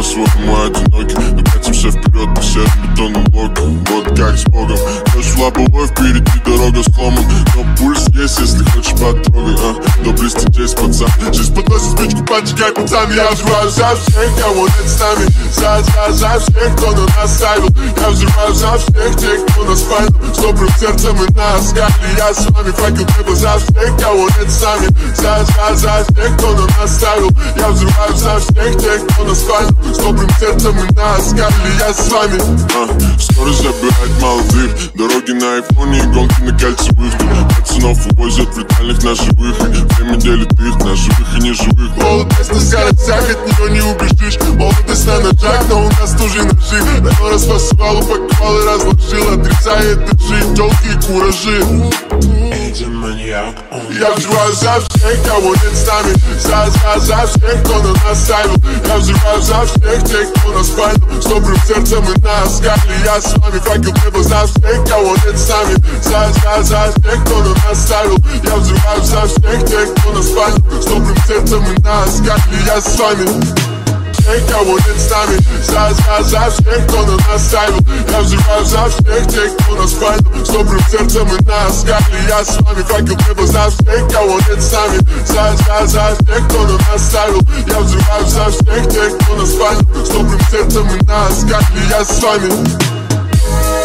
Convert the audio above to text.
по-своему одиноки. Мы катимся вперед по серым бетонным блокам. Вот как с Богом. Ночь в лобовой, впереди дорога сломан. Но пульс есть, если хочешь потрогай. До близких здесь, пацан. Жизнь подносит спичку, поджигай, пацан. Я взрываю за всех, кого нет с нами. За всех, кто на нас ставил. Я взрываю за всех тех, кто нас файнал. С добрым сердцем и на скале. Я с вами, факел небо за всех, кого нет с нами. За всех, кто на нас ставил. Я взрываю за всех тех, кто нас файнал. С добрым сердцем и на скале. Я с вами. Скорость забирает молодых. Дороги на айфоне и гонки на кольцевых. Пацанов увозят в летальных на живых. Время делит их на живых и неживых. Молодость на скоростях, от нее не убежишь. Молодость на ножах, но у нас тоже ножи. Давно распасывал, упаковал и разложил. Отрицает дыши, тёлки и куражи. Я взрываю за всех, кого нет с нами. За всех, кто на нас ставил. Я взрываю за всех тех, кто нас файнал. С добрым сердцем и на скале. Я с вами, факел небо за всех, кого нет с нами. За тех, кто на нас ставил. Я взрываю за всех тех, кто нас файнал. С добрым сердцем и на скале. Я с вами. Тех, кого нет с нами. За всех, кто на нас ставил. Я взрываю за всех тех, кто нас файнал. С добрым сердцем и на скале. Я с вами, факел небо за всех, кого нет с нами. За тех, кто на нас ставил. Я взрываю за всех тех, кто нас файнал. С добрым сердцем и на скале. Я с вами.